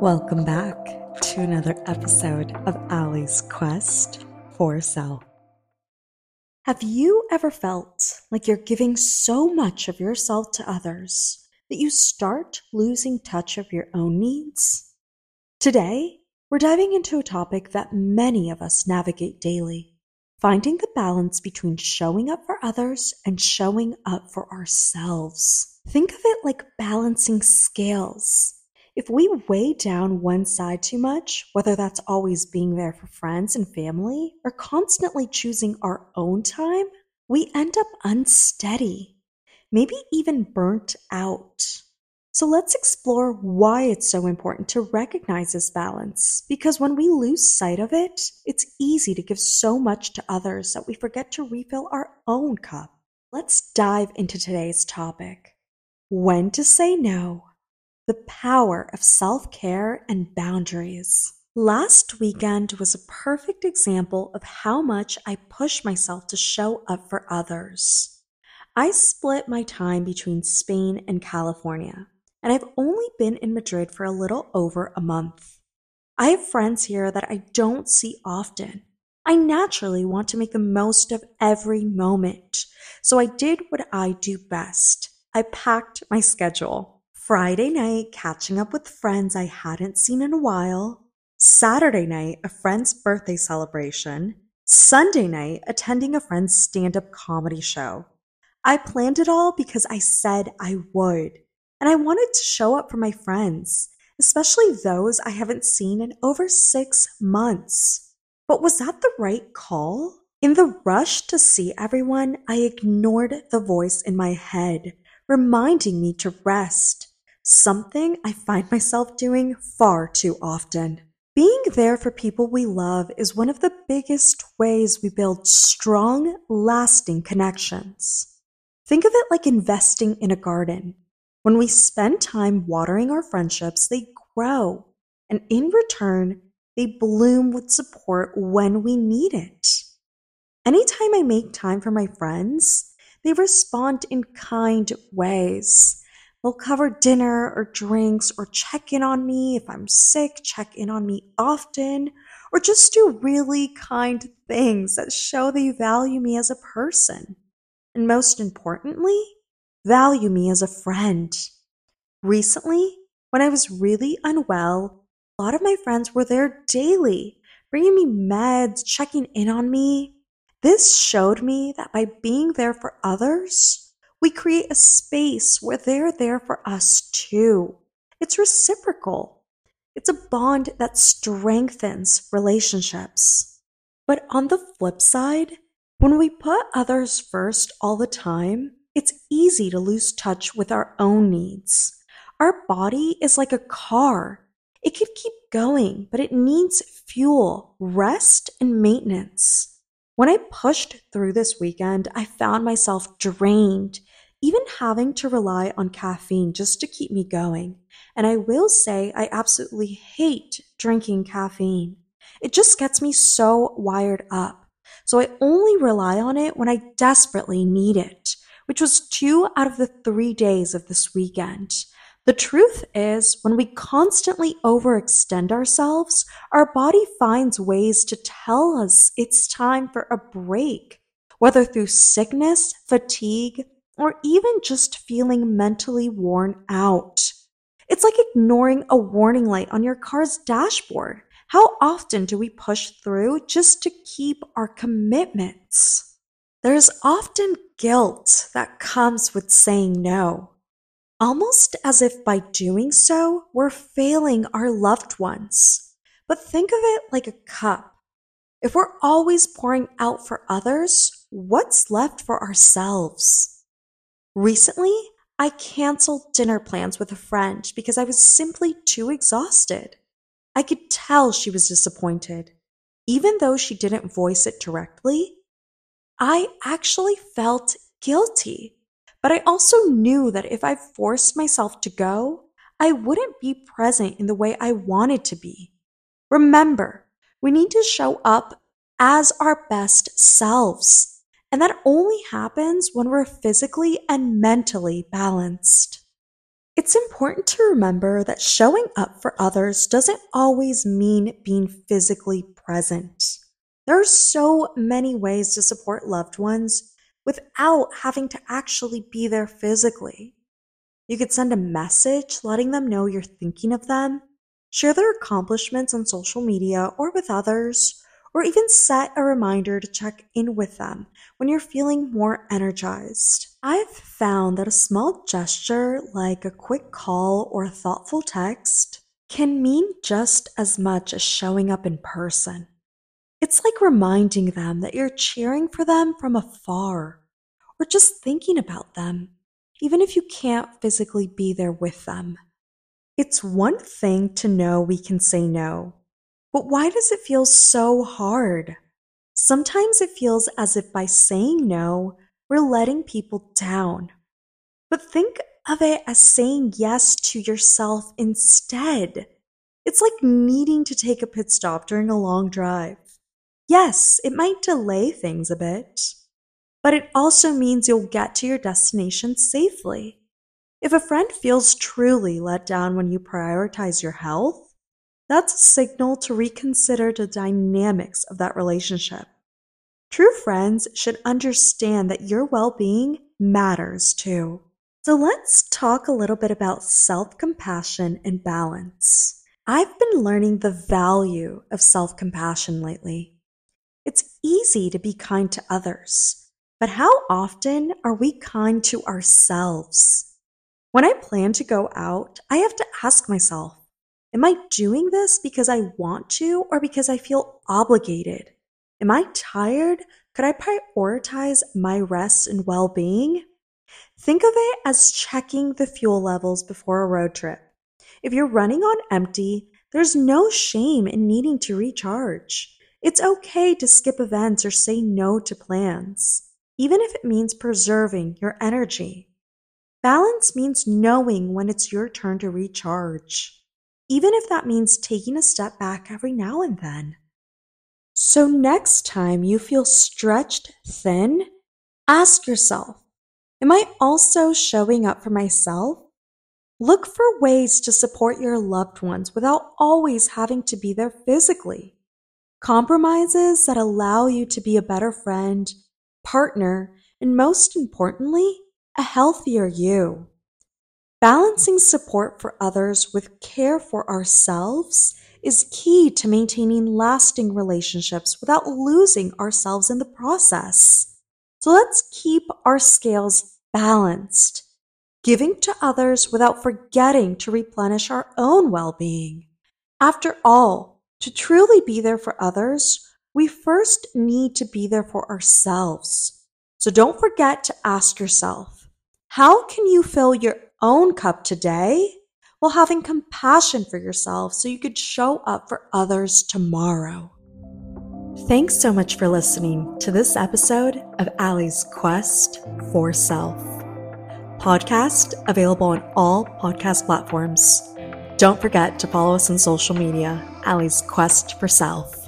Welcome back to another episode of Allie's Quest for Self. Have you ever felt like you're giving so much of yourself to others that you start losing touch of your own needs? Today, we're diving into a topic that many of us navigate daily, finding the balance between showing up for others and showing up for ourselves. Think of it like balancing scales. If we weigh down one side too much, whether that's always being there for friends and family or constantly choosing our own time, we end up unsteady, maybe even burnt out. So let's explore why it's so important to recognize this balance, because when we lose sight of it, it's easy to give so much to others that we forget to refill our own cup. Let's dive into today's topic: when to say no. The power of self-care and boundaries. Last weekend was a perfect example of how much I push myself to show up for others. I split my time between Spain and California, and I've only been in Madrid for a little over a month. I have friends here that I don't see often. I naturally want to make the most of every moment, so I did what I do best. I packed my schedule. Friday night, catching up with friends I hadn't seen in a while. Saturday night, a friend's birthday celebration. Sunday night, attending a friend's stand-up comedy show. I planned it all because I said I would, and I wanted to show up for my friends, especially those I haven't seen in over 6 months. But was that the right call? In the rush to see everyone, I ignored the voice in my head, reminding me to rest. Something I find myself doing far too often. Being there for people we love is one of the biggest ways we build strong, lasting connections. Think of it like investing in a garden. When we spend time watering our friendships, they grow, and in return, they bloom with support when we need it. Anytime I make time for my friends, they respond in kind ways. They'll cover dinner or drinks or check in on me if I'm sick, check in on me often, or just do really kind things that show they value me as a person. And most importantly, value me as a friend. Recently, when I was really unwell, a lot of my friends were there daily, bringing me meds, checking in on me. This showed me that by being there for others, we create a space where they're there for us too. It's reciprocal. It's a bond that strengthens relationships. But on the flip side, when we put others first all the time, it's easy to lose touch with our own needs. Our body is like a car. It could keep going, but it needs fuel, rest, and maintenance. When I pushed through this weekend, I found myself drained, even having to rely on caffeine just to keep me going. And I will say I absolutely hate drinking caffeine. It just gets me so wired up. So I only rely on it when I desperately need it, which was 2 out of the 3 days of this weekend. The truth is, when we constantly overextend ourselves, our body finds ways to tell us it's time for a break, whether through sickness, fatigue, or even just feeling mentally worn out. It's like ignoring a warning light on your car's dashboard. How often do we push through just to keep our commitments? There's often guilt that comes with saying no, almost as if by doing so, we're failing our loved ones. But think of it like a cup. If we're always pouring out for others, what's left for ourselves? Recently, I canceled dinner plans with a friend because I was simply too exhausted. I could tell she was disappointed. Even though she didn't voice it directly, I actually felt guilty. But I also knew that if I forced myself to go, I wouldn't be present in the way I wanted to be. Remember, we need to show up as our best selves. And that only happens when we're physically and mentally balanced. It's important to remember that showing up for others doesn't always mean being physically present. There are so many ways to support loved ones without having to actually be there physically. You could send a message letting them know you're thinking of them, share their accomplishments on social media or with others, or even set a reminder to check in with them when you're feeling more energized. I've found that a small gesture like a quick call or a thoughtful text can mean just as much as showing up in person. It's like reminding them that you're cheering for them from afar or just thinking about them, even if you can't physically be there with them. It's one thing to know we can say no, but why does it feel so hard? Sometimes it feels as if by saying no, we're letting people down. But think of it as saying yes to yourself instead. It's like needing to take a pit stop during a long drive. Yes, it might delay things a bit, but it also means you'll get to your destination safely. If a friend feels truly let down when you prioritize your health, that's a signal to reconsider the dynamics of that relationship. True friends should understand that your well-being matters too. So let's talk a little bit about self-compassion and balance. I've been learning the value of self-compassion lately. It's easy to be kind to others, but how often are we kind to ourselves? When I plan to go out, I have to ask myself, am I doing this because I want to or because I feel obligated? Am I tired? Could I prioritize my rest and well-being? Think of it as checking the fuel levels before a road trip. If you're running on empty, there's no shame in needing to recharge. It's okay to skip events or say no to plans, even if it means preserving your energy. Balance means knowing when it's your turn to recharge, even if that means taking a step back every now and then. So next time you feel stretched thin, ask yourself, am I also showing up for myself? Look for ways to support your loved ones without always having to be there physically. Compromises that allow you to be a better friend, partner, and most importantly, a healthier you. Balancing support for others with care for ourselves is key to maintaining lasting relationships without losing ourselves in the process. So let's keep our scales balanced, giving to others without forgetting to replenish our own well-being. After all, to truly be there for others, we first need to be there for ourselves. So don't forget to ask yourself, how can you fill your own cup today while having compassion for yourself so you could show up for others tomorrow? Thanks so much for listening to this episode of Allie's Quest for Self. Podcast available on all podcast platforms. Don't forget to follow us on social media, Allie's Quest for Self.